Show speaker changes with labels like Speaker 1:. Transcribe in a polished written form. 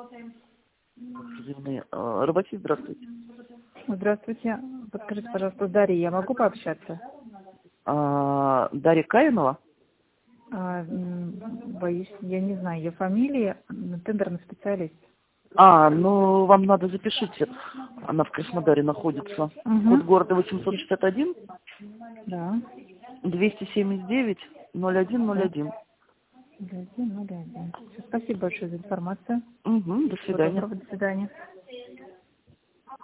Speaker 1: Рыбаки, здравствуйте.
Speaker 2: Здравствуйте. Подскажите, пожалуйста, с Дарьей я могу пообщаться?
Speaker 1: Дарья Каинова?
Speaker 2: Боюсь, я не знаю ее фамилии. Тендерный специалист.
Speaker 1: Ну, вам надо запишите. Она в Краснодаре находится. Код города 861.
Speaker 2: Да.
Speaker 1: 279 0101.
Speaker 2: 0101. Спасибо большое за информацию.
Speaker 1: До свидания.
Speaker 2: До свидания.